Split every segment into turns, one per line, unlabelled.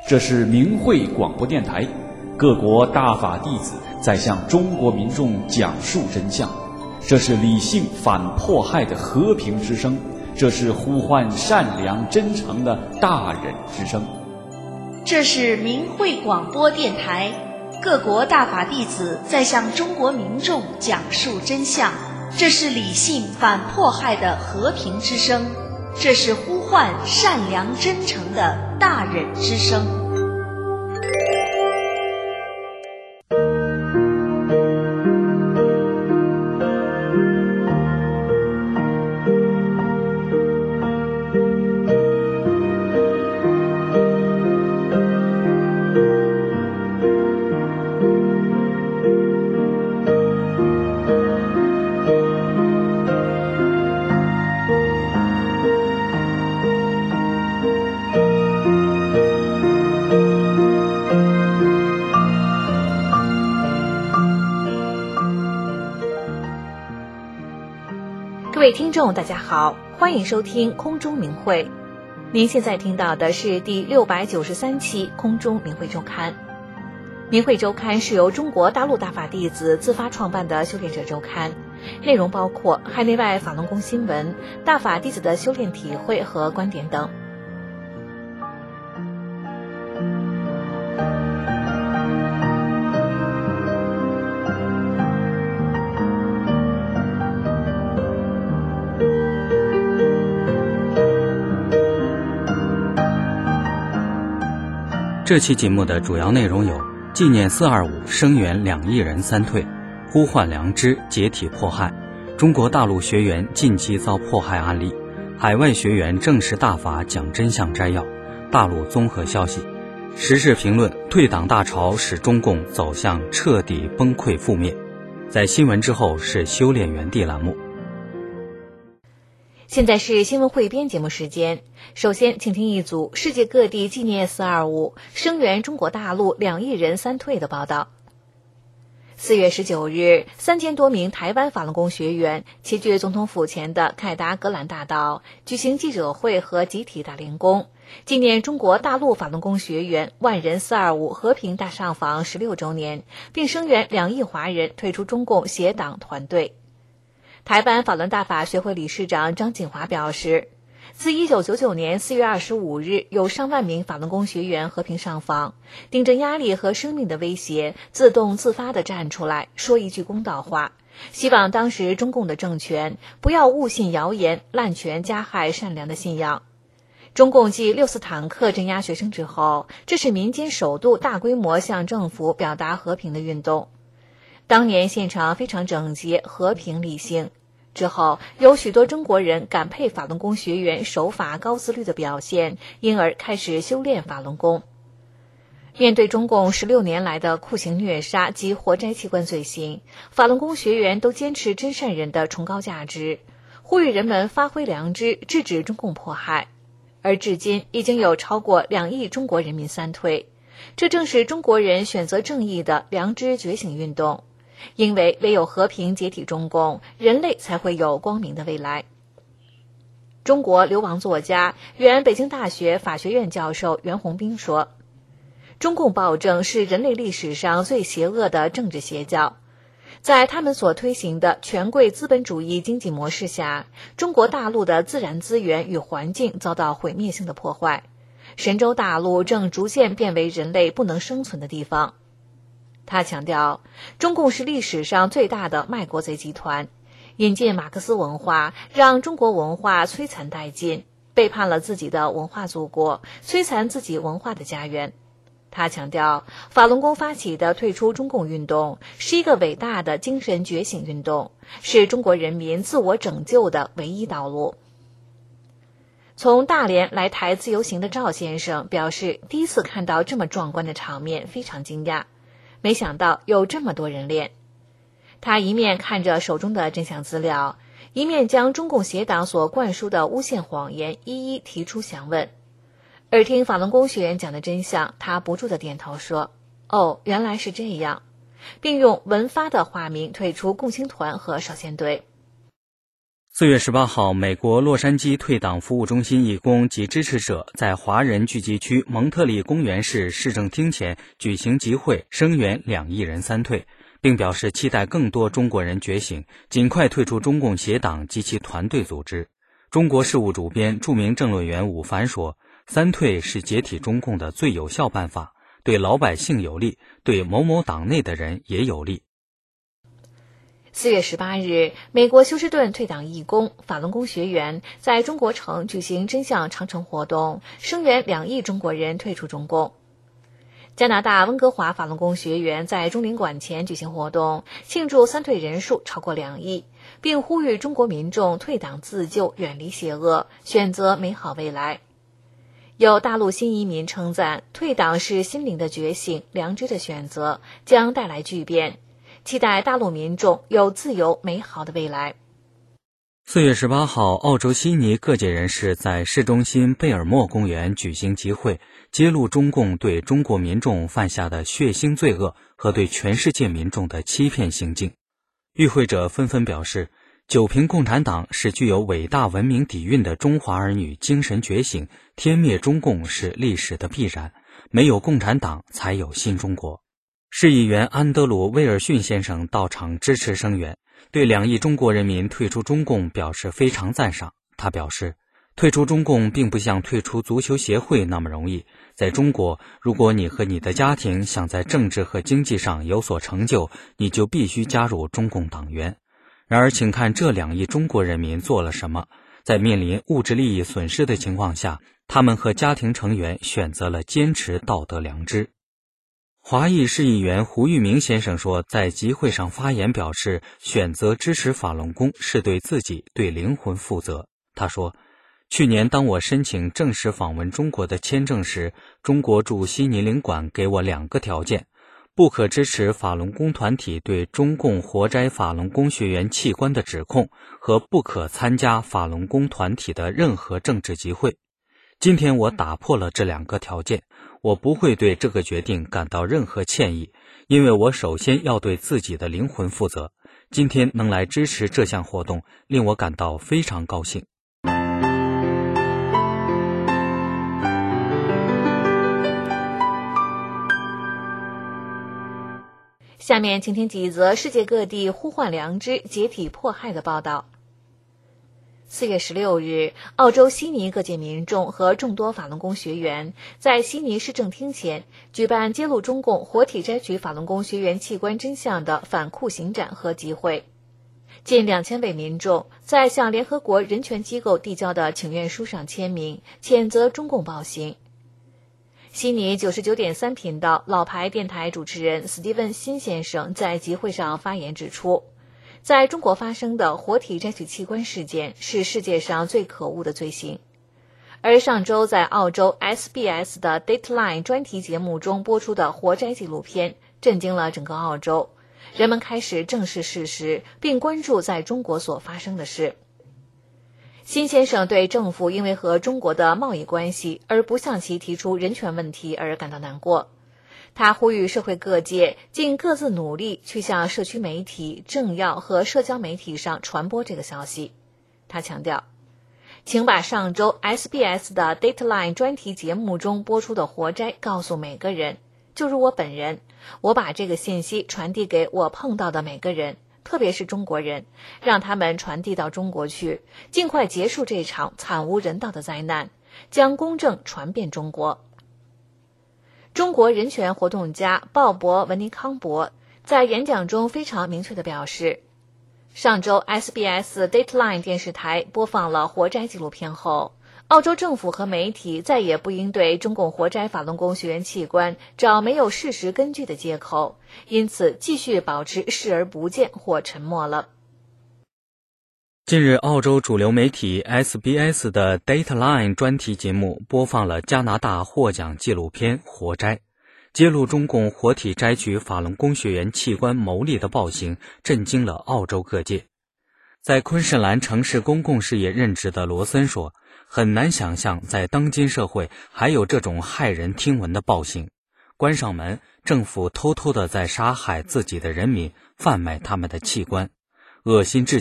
这是明慧广播电台，各国大法弟子在向中国民众讲述真相。这是理性反迫害的和平之声，这是呼唤善良真诚的大忍之声。
这是明慧广播电台，各国大法弟子在向中国民众讲述真相。这是理性反迫害的和平之声，这是呼唤善良真诚的大忍之声。
各位听众大家好，欢迎收听空中明慧。您现在听到的是第693期空中明慧周刊。明慧周刊是由中国大陆大法弟子自发创办的修炼者周刊，内容包括海内外法轮功新闻、大法弟子的修炼体会和观点等。
这期节目的主要内容有：纪念425声援2亿人3退，呼唤良知解体迫害，中国大陆学员近期遭迫害案例，海外学员正式大法讲真相摘要，大陆综合消息，时事评论：退党大潮使中共走向彻底崩溃覆灭。在新闻之后是修炼园地栏目。
现在是新闻汇编节目时间，首先请听一组世界各地纪念425声援中国大陆2亿人3退的报道。4月19日，3000多名台湾法轮功学员齐聚总统府前的凯达格兰大道，举行记者会和集体大练功，纪念中国大陆法轮功学员万人425和平大上访16周年，并声援2亿华人退出中共协党团队。台湾法轮大法学会理事长张锦华表示，自1999年4月25日有上万名法轮功学员和平上访，顶着压力和生命的威胁，自动自发地站出来说一句公道话，希望当时中共的政权不要误信谣言，滥权加害善良的信仰。中共继6·4坦克镇压学生之后，这是民间首度大规模向政府表达和平的运动。当年现场非常整洁、和平、理性。之后有许多中国人感佩法轮功学员守法高自律的表现，因而开始修炼法轮功。面对中共16年来的酷刑虐杀及活摘器官罪行，法轮功学员都坚持真善人的崇高价值，呼吁人们发挥良知，制止中共迫害。而至今已经有超过2亿中国人民3退，这正是中国人选择正义的良知觉醒运动。因为唯有和平解体中共，人类才会有光明的未来。中国流亡作家、原北京大学法学院教授袁宏斌说，中共暴政是人类历史上最邪恶的政治邪教。在他们所推行的权贵资本主义经济模式下，中国大陆的自然资源与环境遭到毁灭性的破坏，神州大陆正逐渐变为人类不能生存的地方。他强调，中共是历史上最大的卖国贼集团，引进马克思文化，让中国文化摧残殆尽，背叛了自己的文化祖国，摧残自己文化的家园。他强调，法轮功发起的退出中共运动是一个伟大的精神觉醒运动，是中国人民自我拯救的唯一道路。从大连来台自由行的赵先生表示，第一次看到这么壮观的场面，非常惊讶。没想到有这么多人练。他一面看着手中的真相资料，一面将中共协党所灌输的诬陷谎言一一提出详问。耳听法轮功学员讲的真相，他不住地点头说，哦，原来是这样，并用文发的化名退出共青团和少先队。
4月18号，美国洛杉矶退党服务中心义工及支持者在华人聚集区蒙特利公园市市政厅前举行集会，声援2亿人3退，并表示期待更多中国人觉醒，尽快退出中共协党及其团队组织。中国事务主编、著名政论员伍凡说，3退是解体中共的最有效办法，对老百姓有利，对某某党内的人也有利。
4月18日，美国休斯顿退党义工、法轮功学员在中国城举行真相长城活动，声援2亿中国人退出中共。加拿大温哥华法轮功学员在中领馆前举行活动，庆祝3退人数超过2亿，并呼吁中国民众退党自救，远离邪恶，选择美好未来。有大陆新移民称赞，退党是心灵的觉醒，良知的选择，将带来巨变。期待大陆民众有自由美好的未来。
4月18号，澳洲悉尼各界人士在市中心贝尔莫公园举行集会，揭露中共对中国民众犯下的血腥罪恶和对全世界民众的欺骗行径。与会者纷纷表示，九评共产党是具有伟大文明底蕴的中华儿女精神觉醒，天灭中共是历史的必然，没有共产党才有新中国。市议员安德鲁·威尔逊先生到场支持声援，对2亿中国人民退出中共表示非常赞赏。他表示，退出中共并不像退出足球协会那么容易。在中国，如果你和你的家庭想在政治和经济上有所成就，你就必须加入中共党员。然而，请看这2亿中国人民做了什么。在面临物质利益损失的情况下，他们和家庭成员选择了坚持道德良知。华裔市议员胡玉明先生说，在集会上发言表示，选择支持法轮功是对自己、对灵魂负责。他说，去年当我申请正式访问中国的签证时，中国驻悉尼领馆给我2个条件：不可支持法轮功团体对中共活摘法轮功学员器官的指控，和不可参加法轮功团体的任何政治集会。今天我打破了这2个条件，我不会对这个决定感到任何歉意，因为我首先要对自己的灵魂负责。今天能来支持这项活动，令我感到非常高兴。
下面请听几则世界各地呼唤良知、解体迫害的报道。4月16日，澳洲悉尼各界民众和众多法轮功学员在悉尼市政厅前举办揭露中共活体摘取法轮功学员器官真相的反酷刑展和集会。近2000位民众在向联合国人权机构递交的请愿书上签名，谴责中共暴行。悉尼 99.3 频道老牌电台主持人史蒂文·辛先生在集会上发言指出，在中国发生的活体摘取器官事件是世界上最可恶的罪行。而上周在澳洲 SBS 的 Dateline 专题节目中播出的活摘纪录片震惊了整个澳洲，人们开始正视事实，并关注在中国所发生的事。辛先生对政府因为和中国的贸易关系而不向其提出人权问题而感到难过。他呼吁社会各界尽各自努力去向社区媒体、政要和社交媒体上传播这个消息。他强调，请把上周 SBS 的 Dateline 专题节目中播出的活摘告诉每个人，就如我本人，我把这个信息传递给我碰到的每个人，特别是中国人，让他们传递到中国去，尽快结束这场惨无人道的灾难，将公正传遍中国。中国人权活动家鲍勃·文尼康伯在演讲中非常明确地表示，上周 SBS Dateline 电视台播放了活摘纪录片后，澳洲政府和媒体再也不应对中共活摘法轮功学员器官找没有事实根据的借口，因此继续保持视而不见或沉默了。
近日，澳洲主流媒体 SBS 的 Dateline 专题节目播放了加拿大获奖纪录片《活摘》，揭露中共活体摘取法轮功学员器官牟利的暴行，震惊了澳洲各界。在昆士兰城市公共事业任职的罗森说，很难想象在当今社会还有这种骇人听闻的暴行。关上门，政府偷偷地在杀害自己的人民，贩卖他们的器官，恶心至极，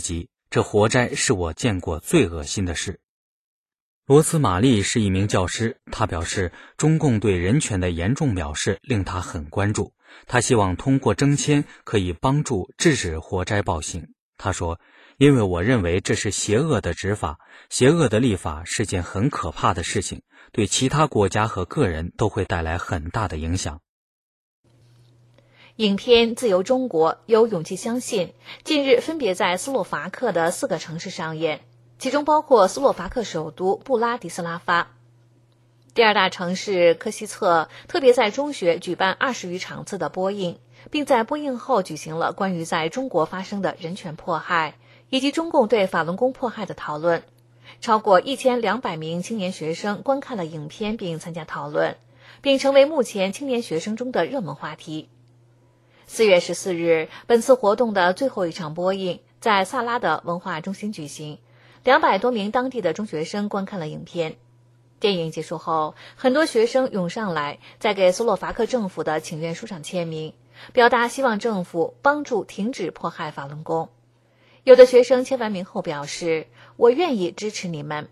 这活摘是我见过最恶心的事。罗斯玛丽是一名教师，她表示中共对人权的严重藐视令她很关注，她希望通过征签可以帮助制止活摘暴行。她说，因为我认为这是邪恶的执法，邪恶的立法是件很可怕的事情，对其他国家和个人都会带来很大的影响。
影片《自由中国有勇气相信》近日分别在斯洛伐克的4个城市上演，其中包括斯洛伐克首都布拉迪斯拉发。第二大城市科西策特别在中学举办20余场次的播映，并在播映后举行了关于在中国发生的人权迫害以及中共对法轮功迫害的讨论。超过1200名青年学生观看了影片并参加讨论，并成为目前青年学生中的热门话题。4月14日，本次活动的最后一场播映在萨拉的文化中心举行，200多名当地的中学生观看了影片。电影结束后，很多学生涌上来，在给斯洛伐克政府的请愿书上签名，表达希望政府帮助停止迫害法轮功。有的学生签完名后表示，我愿意支持你们。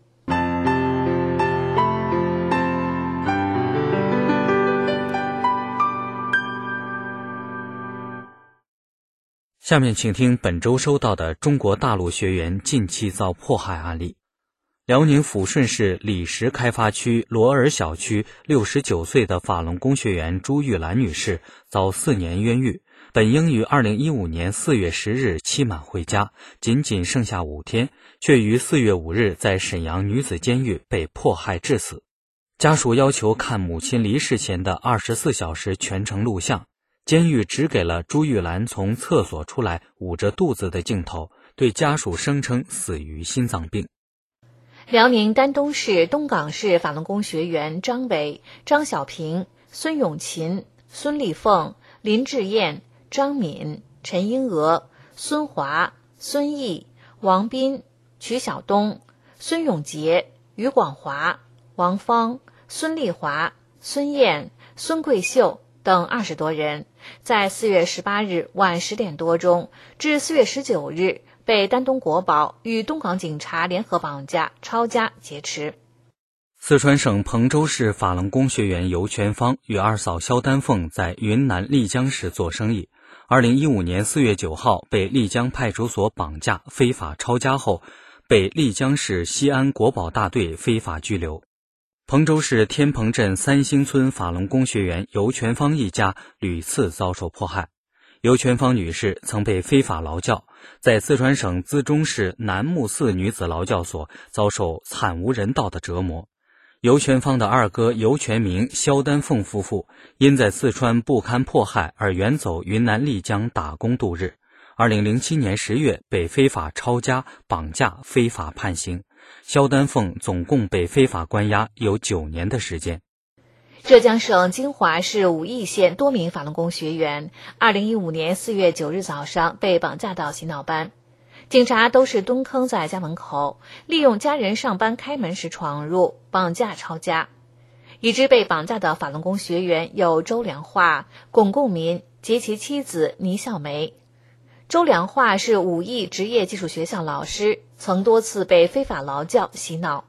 下面请听本周收到的中国大陆学员近期遭迫害案例。辽宁抚顺市李石开发区罗尔小区69岁的法轮功学员朱玉兰女士遭4年冤狱，本应于2015年4月10日期满回家，仅剩下5天，却于4月5日在沈阳女子监狱被迫害致死。家属要求看母亲离世前的24小时全程录像，监狱只给了朱玉兰从厕所出来捂着肚子的镜头，对家属声称死于心脏病。
辽宁丹东市东港市法轮功学员张伟、张小平、孙永琴、孙丽凤、林志燕、张敏、陈英娥、孙华、孙毅、王斌、曲晓东、孙永杰、于广华、王芳、孙丽华、孙燕、孙桂秀等20多人，在4月18日晚10点多钟至4月19日被丹东国保与东港警察联合绑架、抄家劫持。
四川省彭州市法轮功学员尤全芳与二嫂肖丹凤在云南丽江市做生意。2015年4月9号被丽江派出所绑架、非法抄家后，被丽江市西安国保大队非法拘留。彭州市天鹏镇三星村法轮功学员尤全芳一家屡次遭受迫害。尤全芳女士曾被非法劳教，在四川省资中市南木寺女子劳教所遭受惨无人道的折磨。尤全芳的二哥尤全明、肖丹凤夫妇因在四川不堪迫害而远走云南丽江打工度日。2007年10月被非法抄家、绑架、非法判刑。肖丹凤总共被非法关押有9年的时间。
浙江省金华市武义县多名法轮功学员2015年4月9日早上被绑架到洗脑班，警察都是蹲坑在家门口，利用家人上班开门时闯入，绑架抄家。已知被绑架的法轮功学员有周良化、巩贡民及其妻子倪笑梅。周良化是武义职业技术学校老师，曾多次被非法劳教洗脑。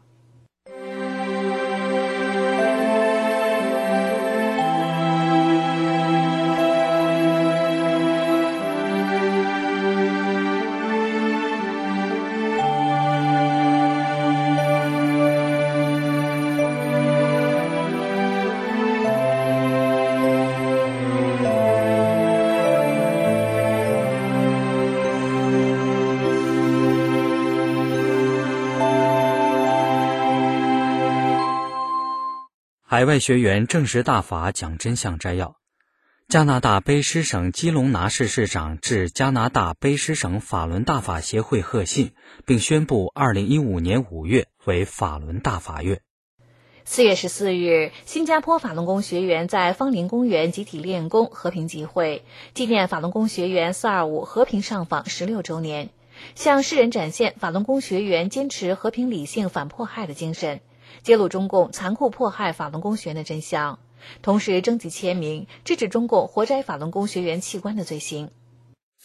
海外学员证实大法讲真相摘要。加拿大卑诗省基隆拿市市长致加拿大卑诗省法轮大法协会贺信，并宣布2015年5月为法轮大法月。
4月14日，新加坡法轮功学员在芳林公园集体练功和平集会，纪念法轮功学员425和平上访16周年，向世人展现法轮功学员坚持和平理性反迫害的精神，揭露中共残酷迫害法轮功学员的真相，同时征集签名，制止中共活摘法轮功学员器官的罪行。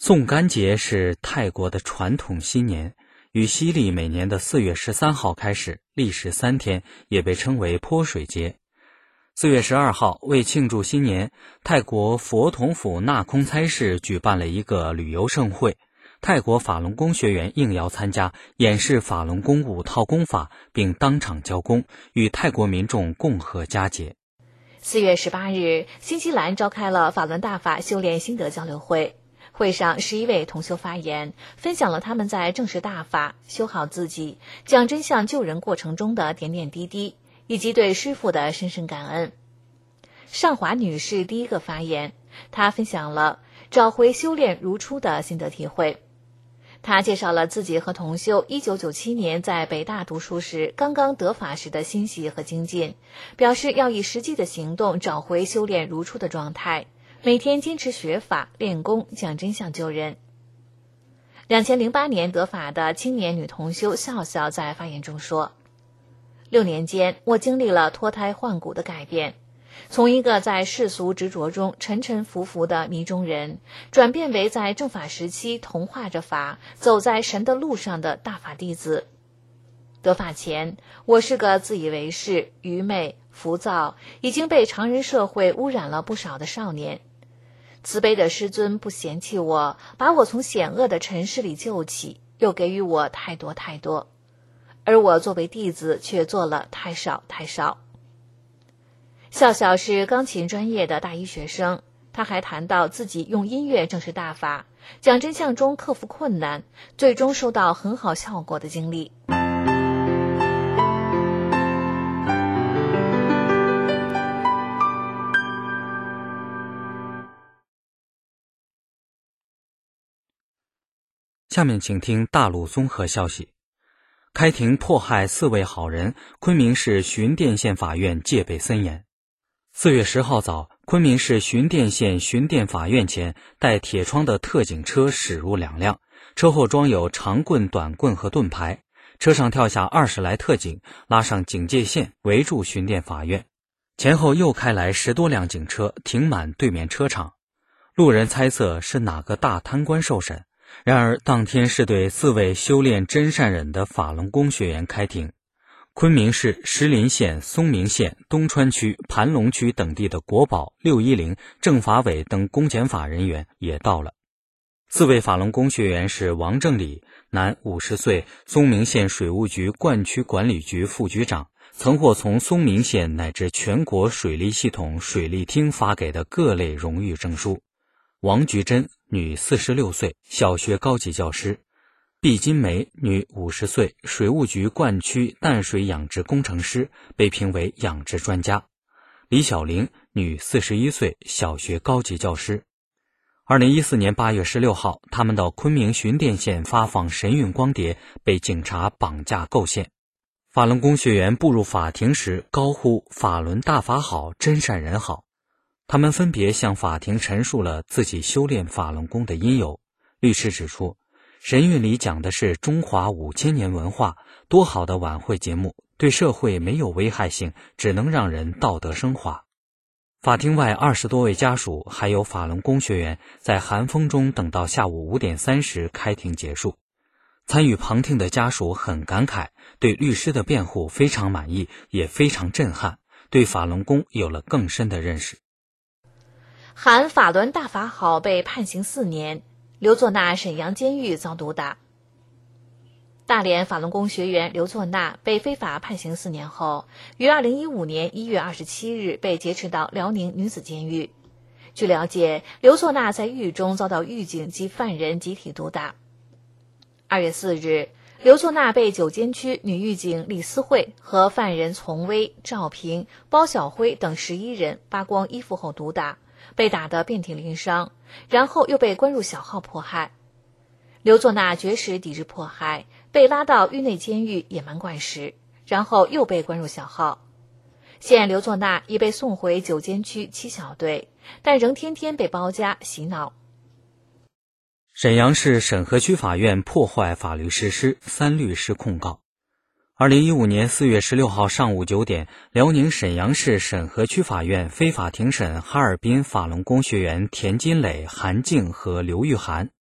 宋干节是泰国的传统新年，与西历每年的4月13号开始，历时3天，也被称为泼水节。4月12号，为庆祝新年，泰国佛统府纳空猜市举办了一个旅游盛会，泰国法轮功学员应邀参加，演示法轮功5套功法，并当场交功，与泰国民众共贺佳节。
4月18日，新西兰召开了法轮大法修炼心得交流会。会上11位同修发言，分享了他们在正视大法、修好自己、讲真相救人过程中的点点滴滴，以及对师父的深深感恩。尚华女士第一个发言，她分享了找回修炼如初的心得体会。她介绍了自己和同修1997年在北大读书时刚刚得法时的欣喜和精进，表示要以实际的行动找回修炼如初的状态，每天坚持学法、练功、讲真相救人。2008年得法的青年女同修笑笑在发言中说：6年间，我经历了脱胎换骨的改变，从一个在世俗执着中沉沉浮浮的迷中人，转变为在正法时期同化着法，走在神的路上的大法弟子。得法前，我是个自以为是、愚昧、浮躁，已经被常人社会污染了不少的少年。慈悲的师尊不嫌弃我，把我从险恶的尘世里救起，又给予我太多太多，而我作为弟子却做了太少太少。笑笑是钢琴专业的大一学生，他还谈到自己用音乐正视大法、讲真相中克服困难，最终收到很好效果的经历。
下面请听大陆综合消息。开庭迫害4位好人，昆明市循甸县法院戒备森严。4月10号早，昆明市循甸县循甸法院前，带铁窗的特警车驶入2辆，车后装有长棍、短棍和盾牌，车上跳下20来特警，拉上警戒线围住循甸法院。前后又开来10多辆警车，停满对面车场。路人猜测是哪个大贪官受审。然而当天是对4位修炼真善忍的法轮功学员开庭。昆明市石林县、松明县、东川区、盘龙区等地的国保、610、政法委等公检法人员也到了。4位法轮功学员是王正礼，男，50岁，松明县水务局灌区管理局副局长，曾获从松明县乃至全国水利系统水利厅发给的各类荣誉证书。王菊珍，女，46岁，小学高级教师。毕金梅，女，50岁，水务局灌区淡水养殖工程师，被评为养殖专家。李小玲，女，41岁，小学高级教师。2014年8月16号，他们到昆明循甸县发放神韵光碟，被警察绑架构陷。法轮功学员步入法庭时高呼法轮大法好，真善人好。他们分别向法庭陈述了自己修炼法轮功的因由。律师指出，神韵里讲的是中华5000年文化，多好的晚会节目，对社会没有危害性，只能让人道德升华。法庭外20多位家属还有法轮功学员在寒风中等到下午5点30开庭结束。参与旁听的家属很感慨，对律师的辩护非常满意，也非常震撼，对法轮功有了更深的认识。
喊法轮大法好被判刑4年，刘作娜沈阳监狱遭毒打。大连法轮功学员刘作娜被非法判刑4年后，于2015年1月27日被劫持到辽宁女子监狱。据了解，刘作娜在狱中遭到狱警及犯人集体毒打。2月4日，刘作娜被九监区女狱警李思慧和犯人丛薇、赵平、包小辉等11人扒光衣服后毒打，被打得遍体鳞伤，然后又被关入小号迫害。刘作娜绝食抵制迫害，被拉到狱内监狱野蛮灌食，然后又被关入小号。现刘作娜已被送回九监区7小队，但仍天天被包夹洗脑。
沈阳市沈河区法院破坏法律实施，3律师控告。2015年4月16号上午9点，辽宁沈阳市沈河区法院非法庭审哈尔滨法轮功学员田金磊、韩静和刘玉涵。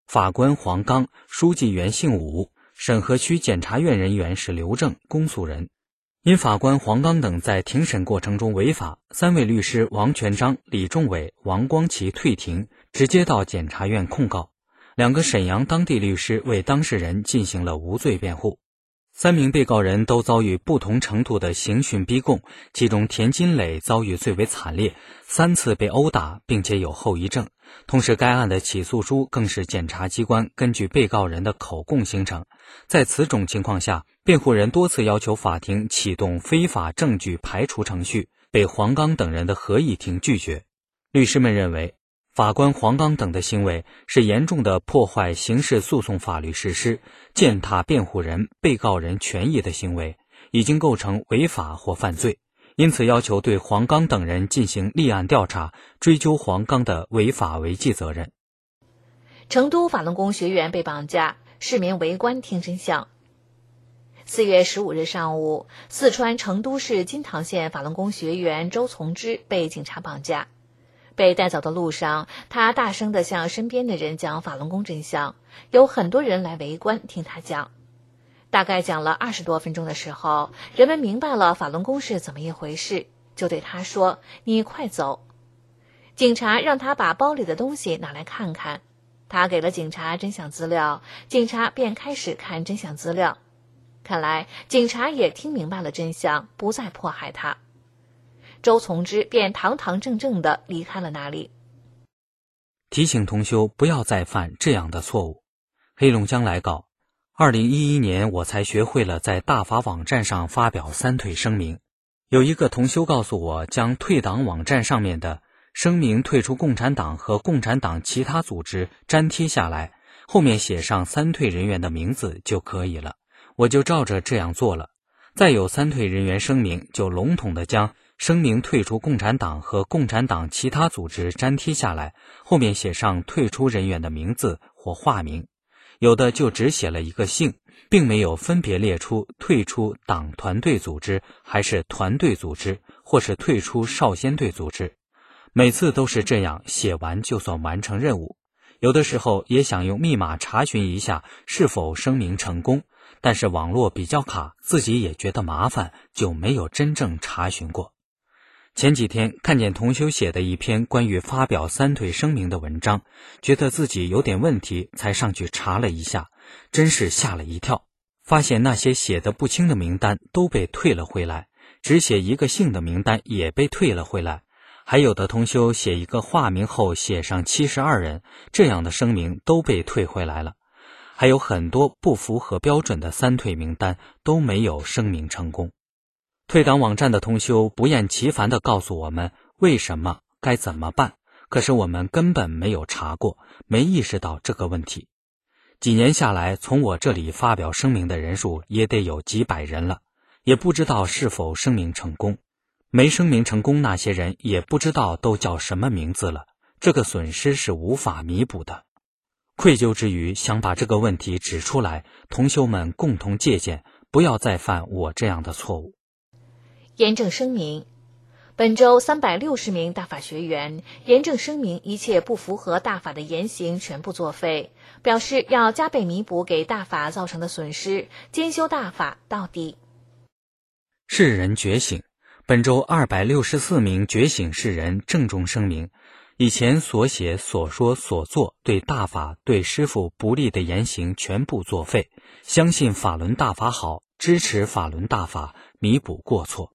法官黄刚，书记员姓武，审核区检察院人员是刘正，公诉人。因法官黄刚等在庭审过程中违法，3位律师王全章、李仲伟、王光奇退庭，直接到检察院控告。2个沈阳当地律师为当事人进行了无罪辩护。3名被告人都遭遇不同程度的刑讯逼供，其中田金磊遭遇最为惨烈，3次被殴打，并且有后遗症。同时该案的起诉书更是检察机关根据被告人的口供形成。在此种情况下，辩护人多次要求法庭启动非法证据排除程序，被黄刚等人的合议庭拒绝。律师们认为，法官黄刚等的行为是严重的破坏刑事诉讼法律实施、践踏辩护人、被告人权益的行为，已经构成违法或犯罪，因此要求对黄刚等人进行立案调查，追究黄刚的违法违纪责任。
成都法轮功学员被绑架，市民围观听真相。4月15日上午，四川成都市金堂县法轮功学员周从之被警察绑架。被带走的路上，他大声地向身边的人讲法轮功真相，有很多人来围观听他讲。大概讲了20多分钟的时候，人们明白了法轮功是怎么一回事，就对他说：“你快走。”警察让他把包里的东西拿来看看，他给了警察真相资料，警察便开始看真相资料。看来警察也听明白了真相，不再迫害他。周从之便堂堂正正地离开了那里。
提醒同修不要再犯这样的错误。黑龙江来稿，2011年我才学会了在大法网站上发表3退声明。有一个同修告诉我，将退党网站上面的声明退出共产党和共产党其他组织粘贴下来，后面写上3退人员的名字就可以了。我就照着这样做了。再有3退人员声明，就笼统地将声明退出共产党和共产党其他组织粘贴下来，后面写上退出人员的名字或化名。有的就只写了一个姓，并没有分别列出退出党团队组织还是团队组织，或是退出少先队组织。每次都是这样写完就算完成任务。有的时候也想用密码查询一下是否声明成功，但是网络比较卡，自己也觉得麻烦，就没有真正查询过。前几天看见同修写的一篇关于发表3退声明的文章，觉得自己有点问题，才上去查了一下，真是吓了一跳。发现那些写得不清的名单都被退了回来，只写一个姓的名单也被退了回来，还有的同修写一个化名后写上72人，这样的声明都被退回来了。还有很多不符合标准的3退名单都没有声明成功。退党网站的同修不厌其烦地告诉我们为什么该怎么办，可是我们根本没有查过，没意识到这个问题。几年下来，从我这里发表声明的人数也得有几百人了，也不知道是否声明成功。没声明成功那些人也不知道都叫什么名字了，这个损失是无法弥补的。愧疚之余，想把这个问题指出来，同修们共同借鉴，不要再犯我这样的错误。
严正声明：本周360名大法学员严正声明一切不符合大法的言行全部作废，表示要加倍弥补给大法造成的损失，兼修大法到底。
世人觉醒，本周264名觉醒世人郑重声明，以前所写所说所做对大法对师父不利的言行全部作废，相信法轮大法好，支持法轮大法，弥补过错。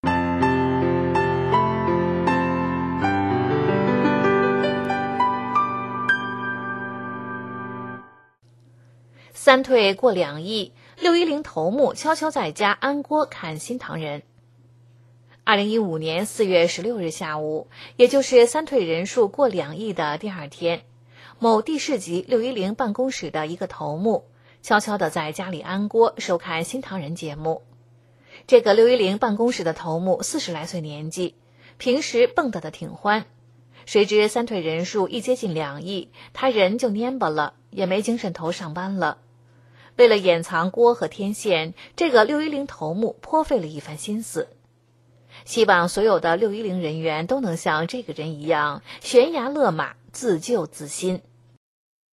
3退过2亿，610头目悄悄在家安锅看新唐人。2015年4月16日下午，也就是3退人数过2亿的第2天，某地市级610办公室的一个头目悄悄地在家里安锅收看新唐人节目。这个610办公室的头目40来岁年纪，平时蹦跶得挺欢。谁知3退人数一接近2亿，他人就蔫巴了，也没精神头上班了。为了掩藏锅和天线，这个610头目颇费了一番心思。希望所有的610人员都能像这个人一样悬崖勒马，自救自新。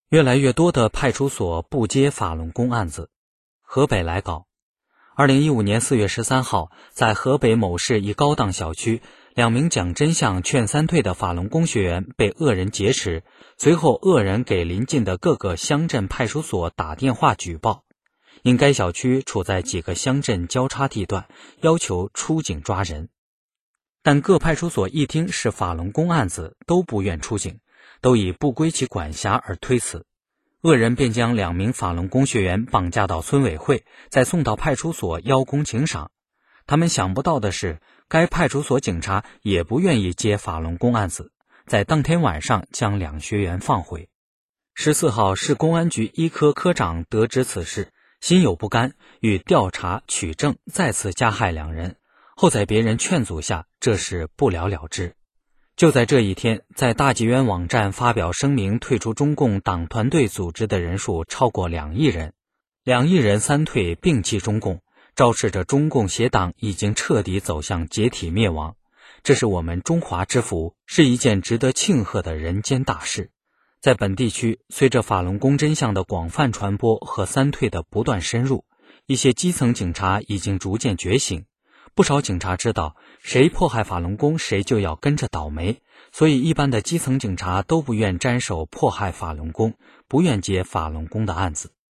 越来越多的派出所不接法轮功案子。河北来稿，2015年4月13号，在河北某市一高档小区，2名讲真相劝三退的法轮功学员被恶人劫持，随后恶人给邻近的各个乡镇派出所打电话举报，因该小区处在几个乡镇交叉地段，要求出警抓人。但各派出所一听是法轮功案子，都不愿出警，都以不归其管辖而推辞。恶人便将2名法轮功学员绑架到村委会，再送到派出所邀功请赏。他们想不到的是，该派出所警察也不愿意接法轮功案子，在当天晚上将2学员放回。14号，市公安局一科科长得知此事，心有不甘，欲调查取证，再次加害2人，后在别人劝阻下，这事不了了之。就在这一天，在大纪元网站发表声明退出中共党团队组织的人数超过2亿人，2亿人三退摒弃中共，昭示着中共邪党已经彻底走向解体灭亡。这是我们中华之福，是一件值得庆贺的人间大事。在本地区，随着法轮功真相的广泛传播和三退的不断深入，一些基层警察已经逐渐觉醒。不少警察知道，谁迫害法轮功，谁就要跟着倒霉，所以一般的基层警察都不愿沾手迫害法轮功，不愿接法轮功的案子。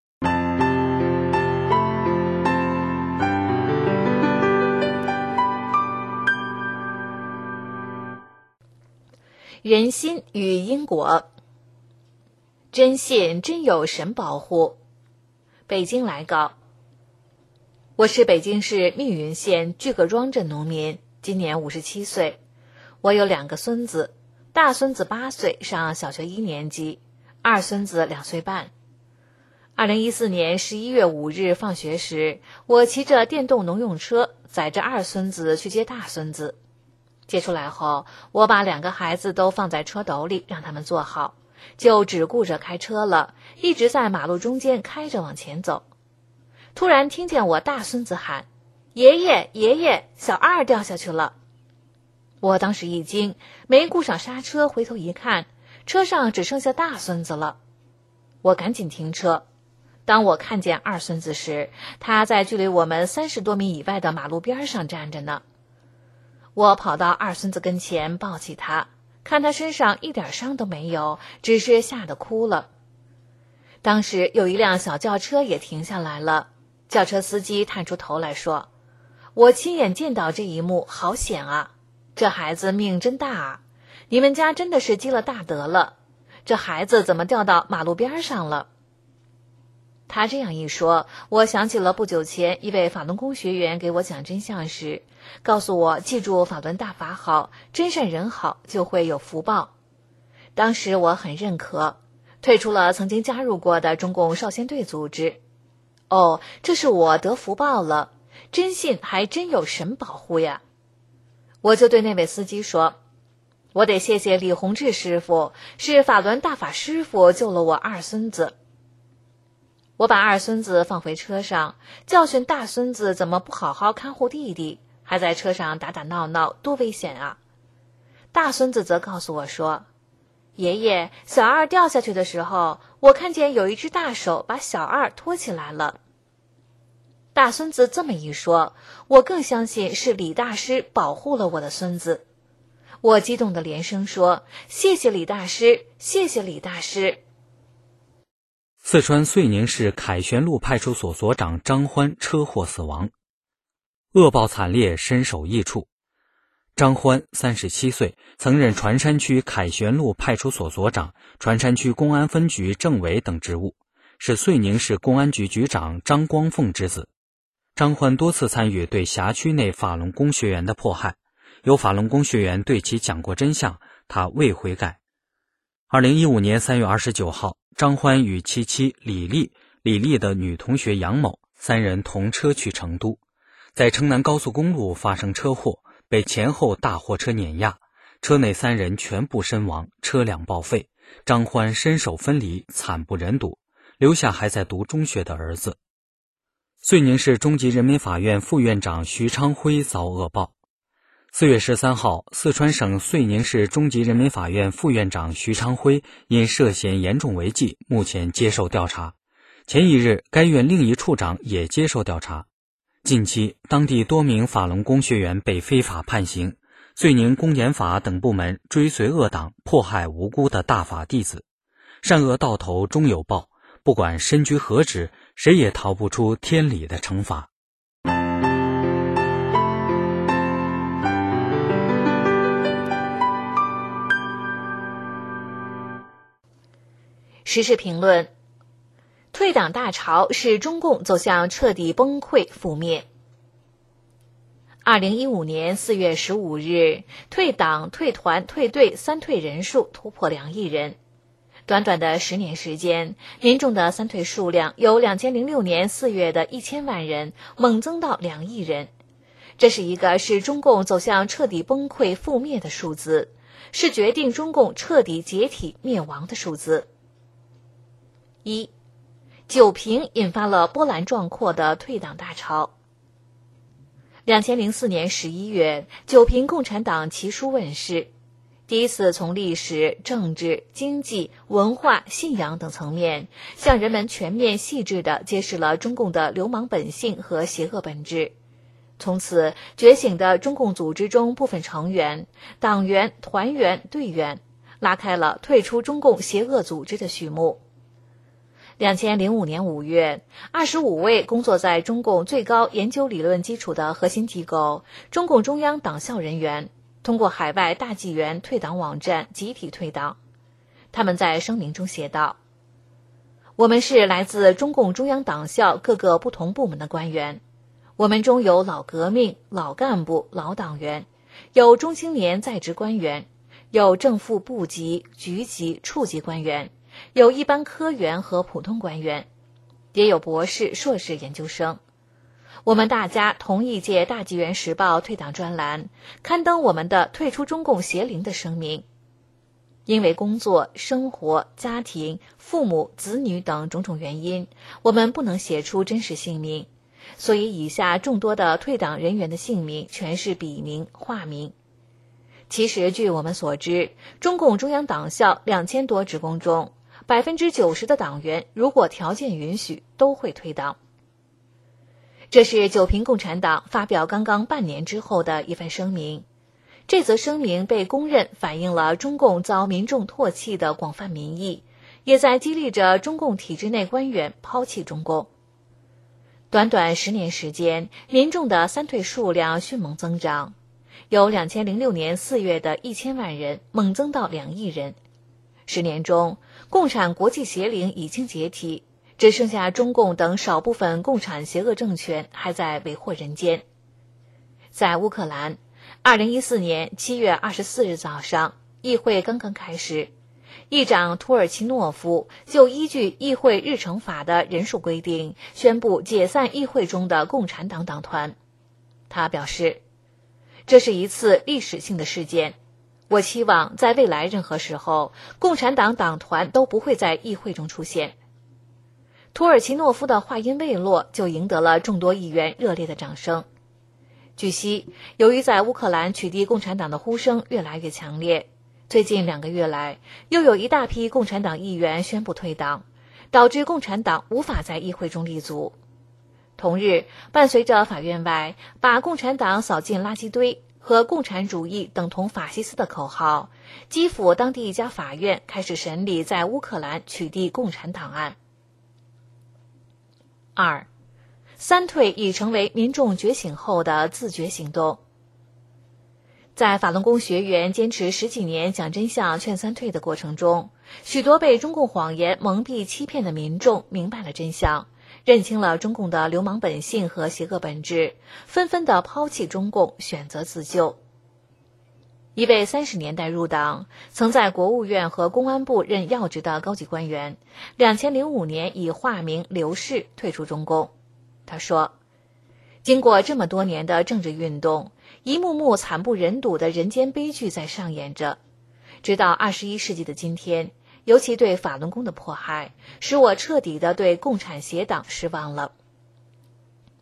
人心与因果，真信真有神保护。北京来稿，我是北京市密云县巨葛庄镇农民，今年57岁。我有2个孙子，大孙子8岁，上小学1年级，二孙子2岁半。2014年11月5日放学时，我骑着电动农用车，载着二孙子去接大孙子。接出来后，我把2个孩子都放在车斗里，让他们坐好，就只顾着开车了，一直在马路中间开着往前走。突然听见我大孙子喊：“爷爷，爷爷，小二掉下去了！”我当时一惊，没顾上刹车，回头一看，车上只剩下大孙子了。我赶紧停车。当我看见二孙子时，他在距离我们30多米以外的马路边上站着呢。我跑到二孙子跟前，抱起他，看他身上一点伤都没有，只是吓得哭了。当时有一辆小轿车也停下来了，轿车司机探出头来说：“我亲眼见到这一幕，好险啊！这孩子命真大啊！你们家真的是积了大德了。这孩子怎么掉到马路边上了？”他这样一说，我想起了不久前一位法轮功学员给我讲真相时，告诉我记住法轮大法好，真善人好，就会有福报。当时我很认可，退出了曾经加入过的中共少先队组织。哦，这是我得福报了，真信还真有神保护呀。我就对那位司机说：“我得谢谢李洪志师傅，是法轮大法师傅救了我二孙子。”我把二孙子放回车上，教训大孙子怎么不好好看护弟弟，还在车上打打闹闹，多危险啊！大孙子则告诉我说：“爷爷，小二掉下去的时候，我看见有一只大手把小二托起来了。”大孙子这么一说，我更相信是李大师保护了我的孙子。我激动地连声说：“谢谢李大师，谢谢李大师。”
四川遂宁市凯旋路派出所所长张欢车祸死亡，恶报惨烈，身首异处。张欢37岁，曾任船山区凯旋路派出所所长、船山区公安分局政委等职务，是遂宁市公安局局长张光凤之子。张欢多次参与对辖区内法轮功学员的迫害，有法轮功学员对其讲过真相，他未悔改。2015年3月29号，张欢与其妻李丽的女同学杨某3人同车去成都，在城南高速公路发生车祸，被前后大货车碾压，车内3人全部身亡，车辆报废，张欢身首分离，惨不忍睹，留下还在读中学的儿子。遂宁市中级人民法院副院长徐昌辉遭恶报。 4月13号，四川省遂宁市中级人民法院副院长徐昌辉因涉嫌严重违纪，目前接受调查。前一日，该院另一处长也接受调查。近期，当地多名法轮功学员被非法判刑，遂宁公检法等部门追随恶党，迫害无辜的大法弟子。善恶到头终有报，不管身居何职，谁也逃不出天理的惩罚。
时事评论：退党大潮使中共走向彻底崩溃覆灭。2015年4月15日，退党、退团、退队三退人数突破2亿人。短短的10年时间，民众的三退数量由2006年4月的1000万人猛增到2亿人。这是一个使中共走向彻底崩溃覆灭的数字，是决定中共彻底解体灭亡的数字。1. 九平引发了波澜壮阔的退党大潮。2004年11月，九平共产党旗书问世，第一次从历史、政治、经济、文化、信仰等层面，向人们全面细致地揭示了中共的流氓本性和邪恶本质。从此，觉醒的中共组织中部分成员、党员、团员、队员，拉开了退出中共邪恶组织的序幕。2005年5月，25位工作在中共最高研究理论基础的核心机构——中共中央党校人员，通过海外大纪元退党网站集体退党。他们在声明中写道：“我们是来自中共中央党校各个不同部门的官员，我们中有老革命、老干部、老党员，有中青年在职官员，有正副部级、局级、处级官员，有一般科员和普通官员，也有博士、硕士研究生。我们大家同一届大纪元时报退党专栏，刊登我们的退出中共邪灵的声明。因为工作、生活、家庭、父母、子女等种种原因，我们不能写出真实姓名，所以以下众多的退党人员的姓名全是笔名、化名。其实据我们所知，中共中央党校2000多职工中，90%的党员如果条件允许都会退党。这是九平共产党发表刚刚半年之后的一份声明。这则声明被公认反映了中共遭民众唾弃的广泛民意，也在激励着中共体制内官员抛弃中共。短短10年时间，民众的三退数量迅猛增长，由2006年4月的1000万人猛增到2亿人。10年中，共产国际邪灵已经解体，只剩下中共等少部分共产邪恶政权还在为祸人间。在乌克兰，2014年7月24日早上，议会刚刚开始，议长土尔奇诺夫就依据议会日程法的人数规定，宣布解散议会中的共产党党团。他表示，这是一次历史性的事件，我期望在未来任何时候，共产党党团都不会在议会中出现。土尔奇诺夫的话音未落，就赢得了众多议员热烈的掌声。据悉，由于在乌克兰取缔共产党的呼声越来越强烈，最近2个月来，又有一大批共产党议员宣布退党，导致共产党无法在议会中立足。同日，伴随着法院外把共产党扫进垃圾堆和共产主义等同法西斯的口号，基辅当地一家法院开始审理在乌克兰取缔共产党案。2. 三退已成为民众觉醒后的自觉行动。在法轮功学员坚持10几年讲真相劝三退的过程中，许多被中共谎言蒙蔽欺骗的民众明白了真相，认清了中共的流氓本性和邪恶本质，纷纷地抛弃中共，选择自救。一位30年代入党，曾在国务院和公安部任要职的高级官员，2005年以化名刘氏退出中共。他说，经过这么多年的政治运动，一幕幕惨不忍睹的人间悲剧在上演着。直到21世纪的今天，尤其对法轮功的迫害，使我彻底地对共产邪党失望了。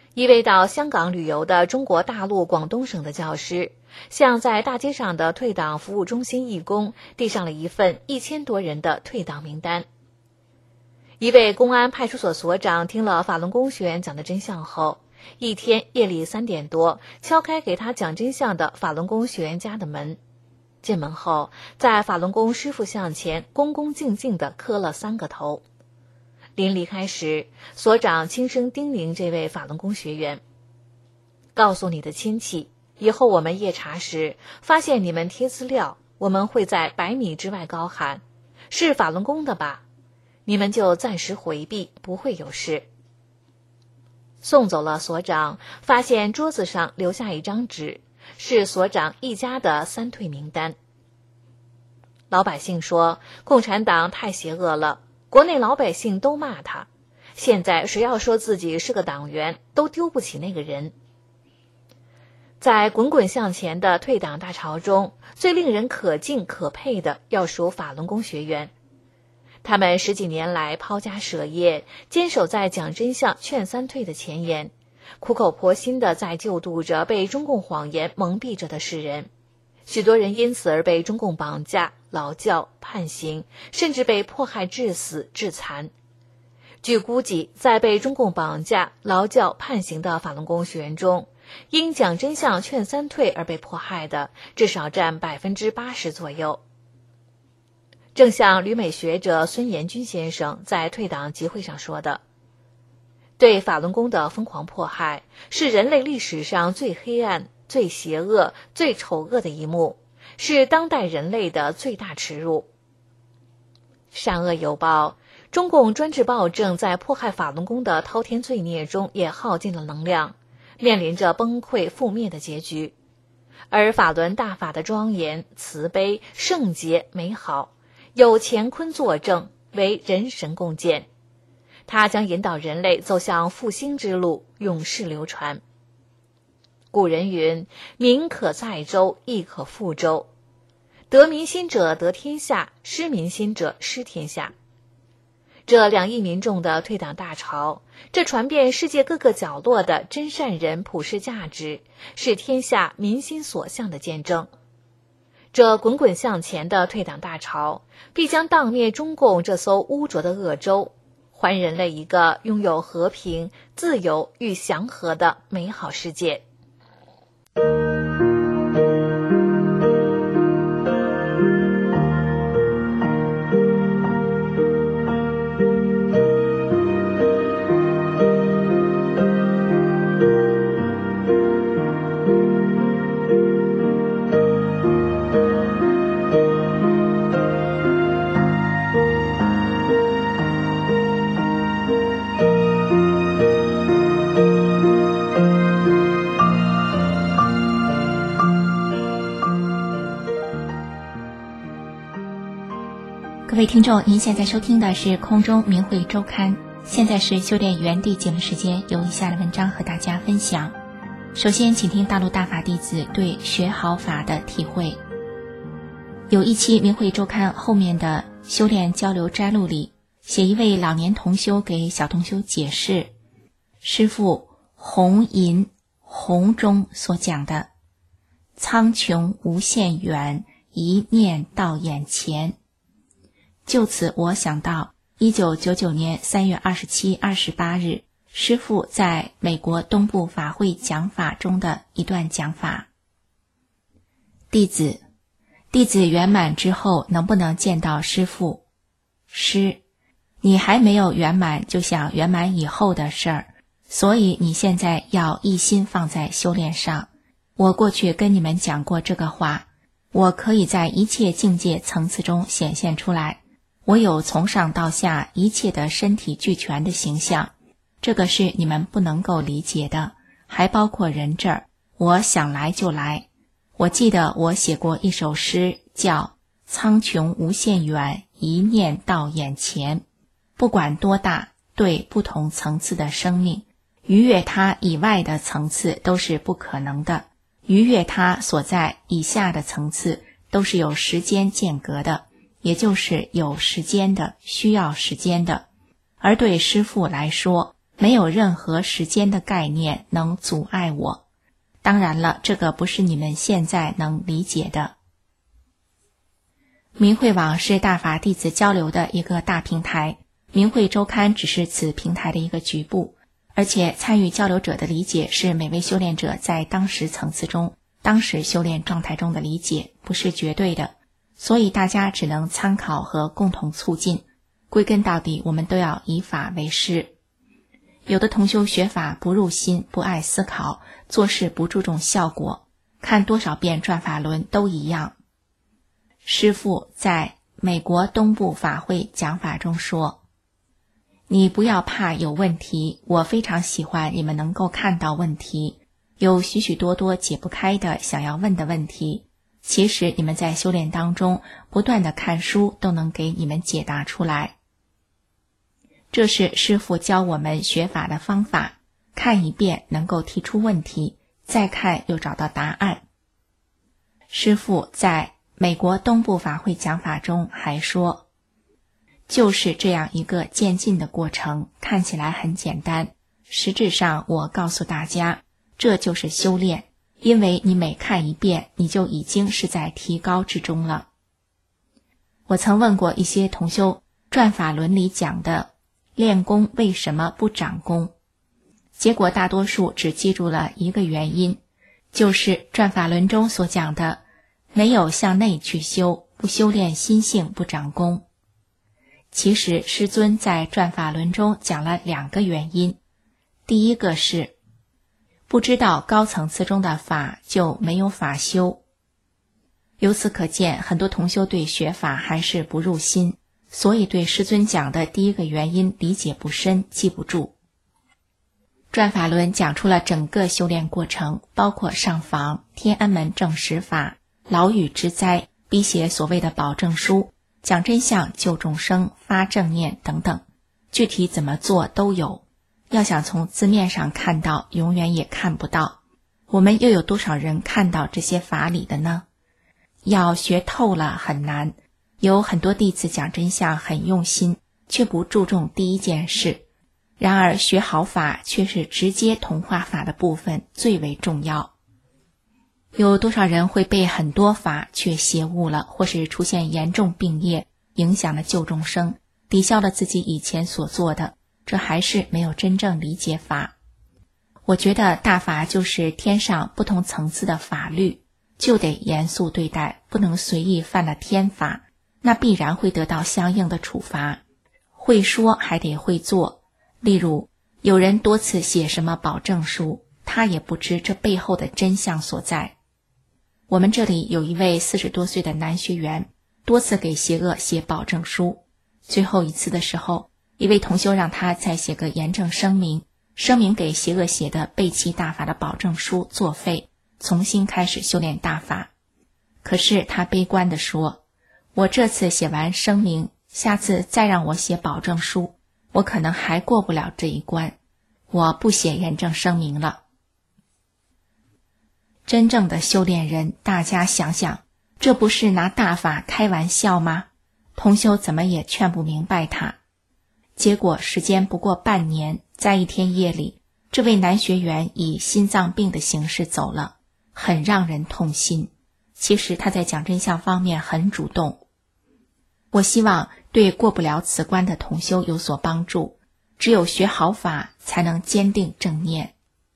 一位到香港旅游的中国大陆广东省的教师，向在大街上的退党服务中心义工递上了一份1000多人的退党名单。一位公安派出所所长听了法轮功学员讲的真相后，一天夜里3点多敲开给他讲真相的法轮功学员家的门。进门后，在法轮功师父像前恭恭敬敬地磕了3个头。临离开时，所长轻声叮咛这位法轮功学员：告诉你的亲戚，以后我们夜查时发现你们贴资料，我们会在100米之外高喊，是法轮功的吧？你们就暂时回避，不会有事。送走了所长，发现桌子上留下一张纸，是所长一家的3退名单。老百姓说，共产党太邪恶了，国内老百姓都骂他，现在谁要说自己是个党员，都丢不起那个人。在滚滚向前的退党大潮中，最令人可敬可佩的要数法轮功学员。他们10几年来抛家舍业，坚守在讲真相劝3退的前沿，苦口婆心地在救度着被中共谎言蒙蔽着的世人。许多人因此而被中共绑架、劳教、判刑，甚至被迫害致死、致残。据估计，在被中共绑架、劳教、判刑的法轮功学员中，因讲真相劝3退而被迫害的至少占80%左右。正像旅美学者孙延军先生在退党集会上说的，对法轮功的疯狂迫害是人类历史上最黑暗、最邪恶、最丑恶的一幕，是当代人类的最大耻辱。善恶有报，中共专制暴政在迫害法轮功的滔天罪孽中也耗尽了能量，面临着崩溃覆灭的结局。而法轮大法的庄严、慈悲、圣洁、美好，有乾坤作证，为人神共鉴。它将引导人类走向复兴之路，永世流传。古人云：民可载舟，亦可覆舟。得民心者得天下，失民心者失天下。这2亿民众的退党大潮，这传遍世界各个角落的真善人普世价值，是天下民心所向的见证。这滚滚向前的退党大潮，必将荡灭中共这艘污浊的恶舟，还人类一个拥有和平、自由与祥和的美好世界。
各位听众，您现在收听的是空中明慧周刊，现在是修炼原地节目时间，有以下的文章和大家分享。首先请听大陆大法弟子对学好法的体会。有一期明慧周刊后面的修炼交流摘录里，写一位老年同修给小同修解释师父弘淫弘中所讲的苍穹无限远，一念到眼前。就此我想到1999年3月27、28日师父在美国东部法会讲法中的一段讲法。弟子圆满之后能不能见到师父？师，你还没有圆满就想圆满以后的事儿，所以你现在要一心放在修炼上。我过去跟你们讲过这个话，我可以在一切境界层次中显现出来，我有从上到下一切的身体俱全的形象，这个是你们不能够理解的，还包括人这儿，我想来就来。我记得我写过一首诗叫苍穹无限远，一念到眼前。不管多大，对不同层次的生命，逾越它以外的层次都是不可能的，逾越它所在以下的层次都是有时间间隔的，也就是有时间的，需要时间的。而对师父来说， 没有任何时间的概念能阻碍我。当然了，这个不是你们现在能理解的。明慧网是大法弟子交流的一个大平台，明慧周刊只是此平台的一个局部，而且参与交流者的理解是每位修炼者在当时层次中、当时修炼状态中的理解，不是绝对的，所以大家只能参考和共同促进。归根到底，我们都要以法为师。有的同修学法不入心，不爱思考，做事不注重效果，看多少遍转法轮都一样。师父在美国东部法会讲法中说，你不要怕有问题，我非常喜欢你们能够看到问题，有许许多多解不开的想要问的问题，其实你们在修炼当中不断的看书都能给你们解答出来。这是师父教我们学法的方法，看一遍能够提出问题，再看又找到答案。师父在美国东部法会讲法中还说，就是这样一个渐进的过程，看起来很简单，实质上我告诉大家，这就是修炼，因为你每看一遍，你就已经是在提高之中了。我曾问过一些同修，转法轮里讲的练功为什么不长功？结果大多数只记住了一个原因，就是转法轮中所讲的没有向内去修，不修炼心性不长功。其实师尊在转法轮中讲了2个原因，第一个是不知道高层次中的法就没有法修。由此可见，很多同修对学法还是不入心，所以对师尊讲的第一个原因理解不深，记不住。转法轮讲出了整个修炼过程，包括上房、天安门正实法、牢狱之灾、逼写所谓的保证书、讲真相、救众生、发正念等等，具体怎么做都有。要想从字面上看到，永远也看不到。我们又有多少人看到这些法理的呢？要学透了很难。有很多弟子讲真相很用心，却不注重第一件事。然而学好法却是直接同化法的部分最为重要。有多少人会背很多法却邪误了，或是出现严重病业，影响了救众生，抵消了自己以前所做的，这还是没有真正理解法。我觉得大法就是天上不同层次的法律，就得严肃对待，不能随意犯了天法，那必然会得到相应的处罚。会说还得会做。例如有人多次写什么保证书，他也不知这背后的真相所在。我们这里有一位40多岁的男学员，多次给邪恶写保证书，最后一次的时候，一位同修让他再写个严正声明，声明给邪恶写的背弃大法的保证书作废，重新开始修炼大法。可是他悲观地说，我这次写完声明，下次再让我写保证书，我可能还过不了这一关，我不写严正声明了。真正的修炼人，大家想想，这不是拿大法开玩笑吗？同修怎么也劝不明白他。结果时间不过半年，在一天夜里，这位男学员以心脏病的形式走了，很让人痛心。其实他在讲真相方面很主动。我希望对过不了此关的同修有所帮助，只有学好法，才能坚定正念。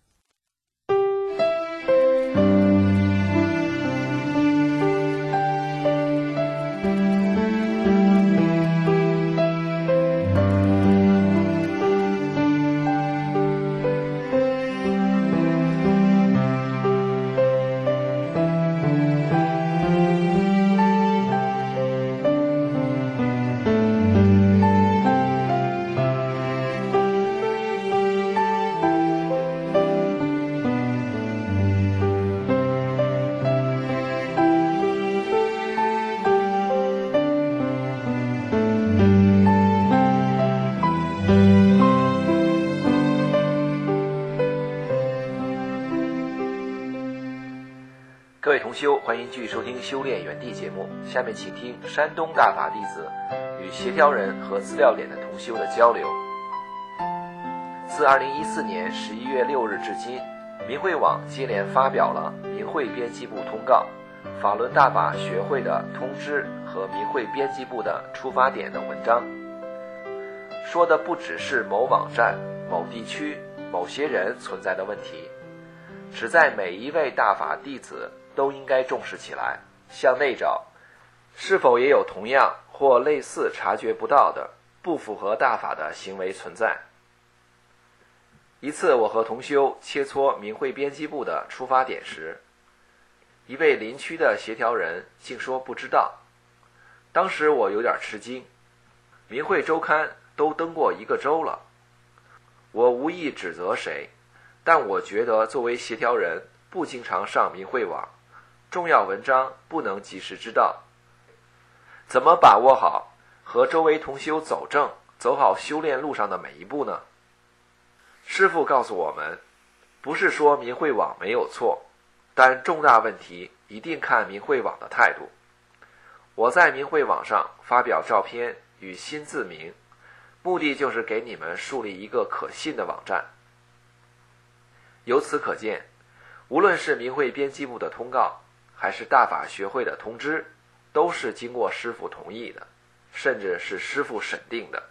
各位同修，欢迎继续收听修炼原地节目。下面请听山东大法弟子与协调人和资料点的同修的交流。 自2014年11月6日至今，明慧网接连发表了明慧编辑部通告、法轮大法学会的通知和明慧编辑部的出发点等文章，说的不只是某网站、某地区、某些人存在的问题，旨在每一位大法弟子都应该重视起来，向内找，是否也有同样或类似察觉不到的不符合大法的行为存在。一次我和同修切磋明慧编辑部的出发点时，一位邻区的协调人竟说不知道。当时我有点吃惊，明慧周刊都登过1个周了。我无意指责谁，但我觉得作为协调人不经常上明慧网，重要文章不能及时知道，怎么把握好和周围同修走正，走好修炼路上的每一步呢？师父告诉我们，不是说明慧网没有错，但重大问题一定看明慧网的态度。我在明慧网上发表照片与新字名，目的就是给你们树立一个可信的网站。由此可见，无论是明慧编辑部的通告，还是大法学会的通知，都是经过师父同意的，甚至是师父审定的。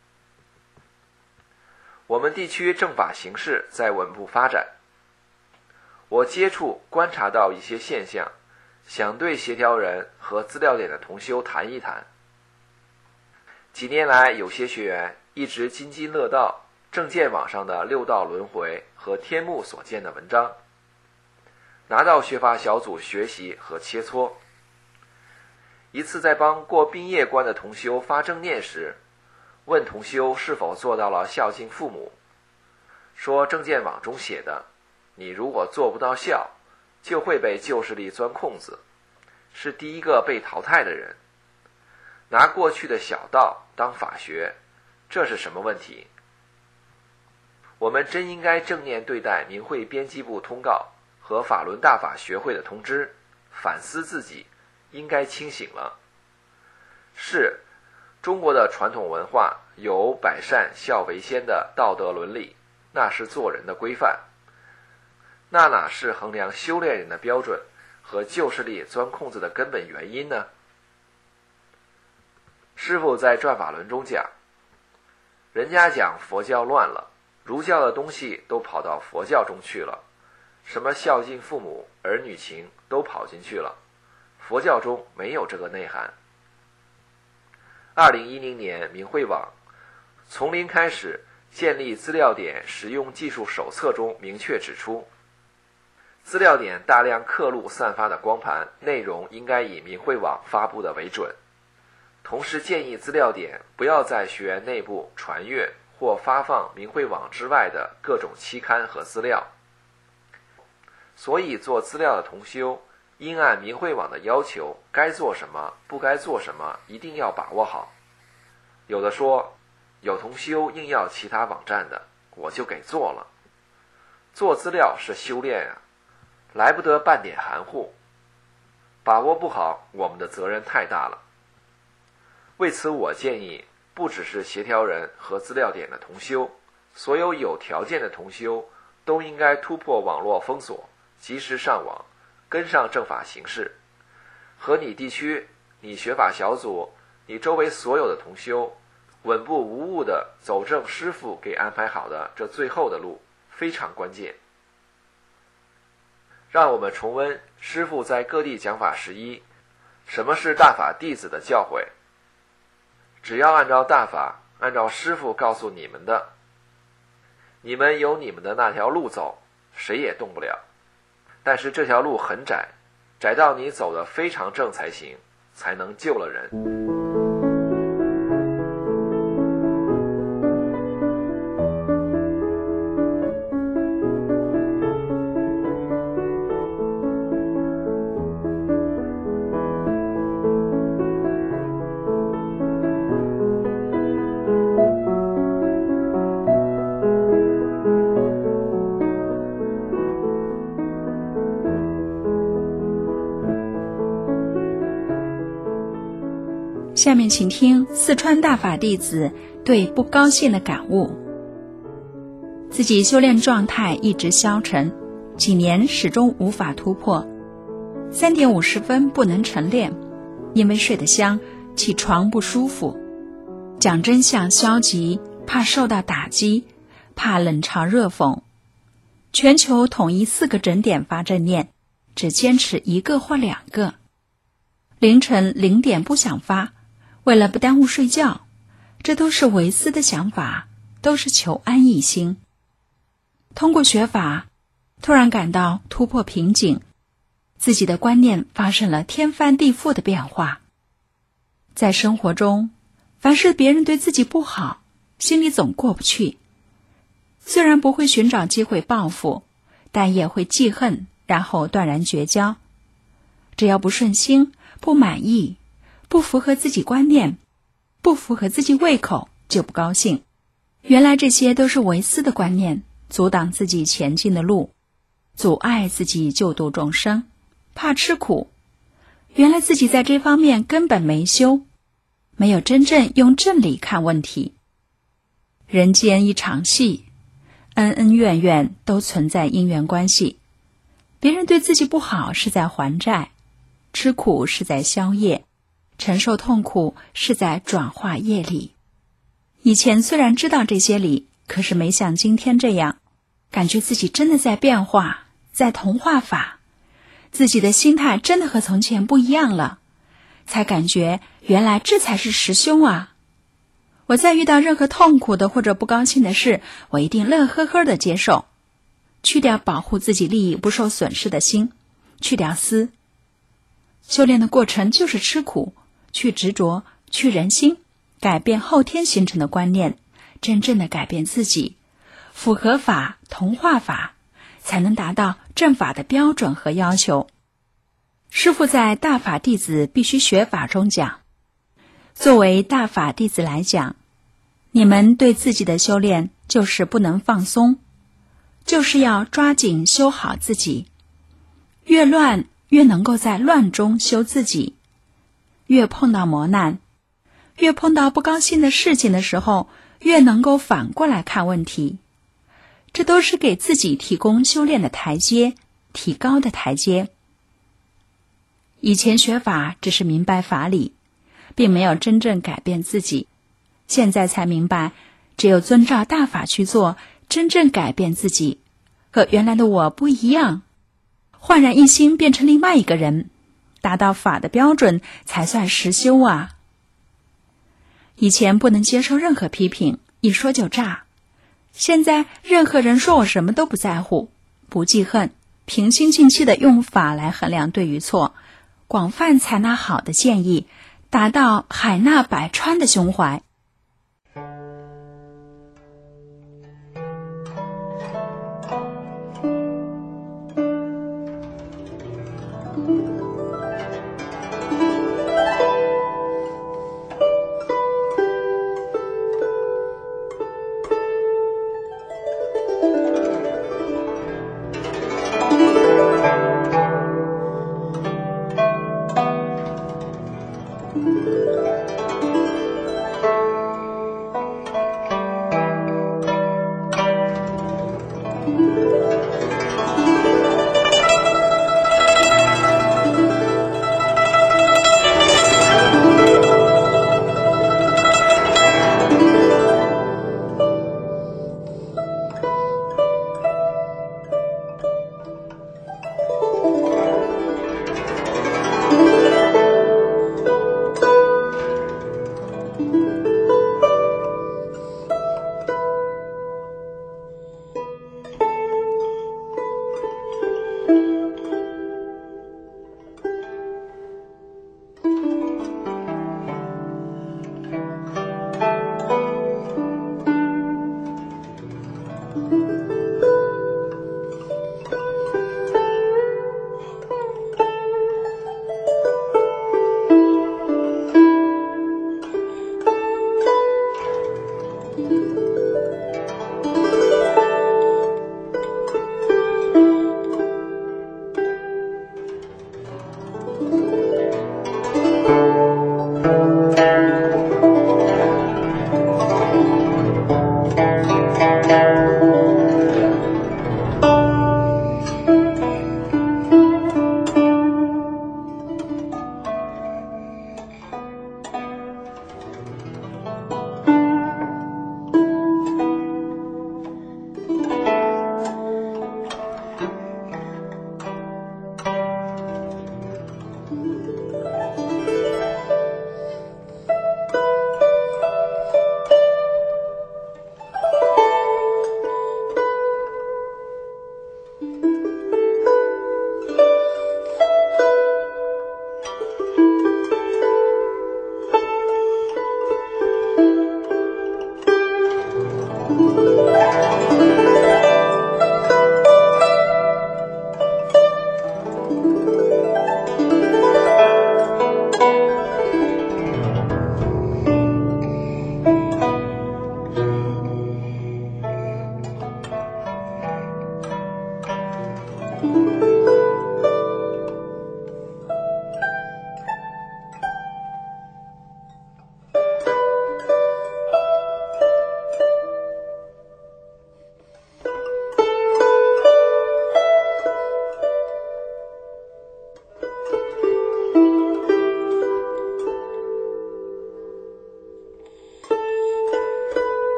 我们地区正法形势在稳步发展，我接触观察到一些现象，想对协调人和资料点的同修谈一谈。几年来，有些学员一直津津乐道正见网上的6道轮回和天目所见的文章，拿到学法小组学习和切磋。一次在帮过宾业关的同修发正念时，问同修是否做到了孝敬父母，说正见网中写的，你如果做不到孝，就会被旧势力钻空子，是第一个被淘汰的人。拿过去的小道当法学，这是什么问题？我们真应该正念对待明慧编辑部通告和法轮大法学会的通知，反思自己，应该清醒了。是中国的传统文化有百善孝为先的道德伦理，那是做人的规范，那哪是衡量修炼人的标准和旧势力钻空子的根本原因呢？师父在转法轮中讲，人家讲佛教乱了，儒教的东西都跑到佛教中去了，什么孝敬父母、儿女情都跑进去了，佛教中没有这个内涵。2010年明慧网从零开始建立资料点实用技术手册中明确指出，资料点大量刻录散发的光盘内容应该以明慧网发布的为准，同时建议资料点不要在学员内部传阅或发放明慧网之外的各种期刊和资料。所以做资料的同修应按明慧网的要求，该做什么不该做什么一定要把握好。有的说有同修硬要其他网站的，我就给做了。做资料是修炼啊，来不得半点含糊，把握不好，我们的责任太大了。为此我建议，不只是协调人和资料点的同修，所有有条件的同修都应该突破网络封锁，及时上网，跟上正法形势，和你地区、你学法小组、你周围所有的同修，稳步无误地走正师父给安排好的这最后的路，非常关键。让我们重温师父在各地讲法11，什么是大法弟子的教诲？只要按照大法，按照师父告诉你们的，你们有你们的那条路走，谁也动不了。但是这条路很窄，窄到你走得非常正才行，才能救了人。
下面请听四川大法弟子对不高兴的感悟。 自己修炼状态一直消沉，几年始终无法突破。3点50分不能晨练，因为睡得香，起床不舒服。讲真相消极，怕受到打击，怕冷嘲热讽。全球统一4个整点发正念，只坚持1个或2个。凌晨0点不想发，为了不耽误睡觉，这都是唯私的想法，都是求安逸心。通过学法，突然感到突破瓶颈，自己的观念发生了天翻地覆的变化。在生活中，凡是别人对自己不好，心里总过不去。虽然不会寻找机会报复，但也会记恨，然后断然绝交。只要不顺心、不满意、不符合自己观念、不符合自己胃口，就不高兴。原来这些都是唯私的观念，阻挡自己前进的路，阻碍自己救度众生，怕吃苦。原来自己在这方面根本没修，没有真正用正理看问题。人间一场戏，恩恩怨怨都存在因缘关系。别人对自己不好是在还债，吃苦是在消业，承受痛苦是在转化业力。以前虽然知道这些理，可是没像今天这样，感觉自己真的在变化，在同化法，自己的心态真的和从前不一样了，才感觉原来这才是实修啊。我在遇到任何痛苦的或者不高兴的事，我一定乐呵呵地接受，去掉保护自己利益不受损失的心，去掉私。修炼的过程就是吃苦，去执着，去人心，改变后天形成的观念，真正的改变自己，符合法、同化法，才能达到正法的标准和要求。师父在大法弟子必须学法中讲，作为大法弟子来讲，你们对自己的修炼就是不能放松，就是要抓紧修好自己。越乱越能够在乱中修自己，越碰到磨难，越碰到不高兴的事情的时候，越能够反过来看问题。这都是给自己提供修炼的台阶，提高的台阶。以前学法只是明白法理，并没有真正改变自己，现在才明白，只有遵照大法去做，真正改变自己，和原来的我不一样，焕然一新，变成另外一个人，达到法的标准，才算实修啊。以前不能接受任何批评，一说就炸，现在任何人说我什么都不在乎，不记恨，平心静气地用法来衡量对与错，广泛采纳好的建议，达到海纳百川的胸怀。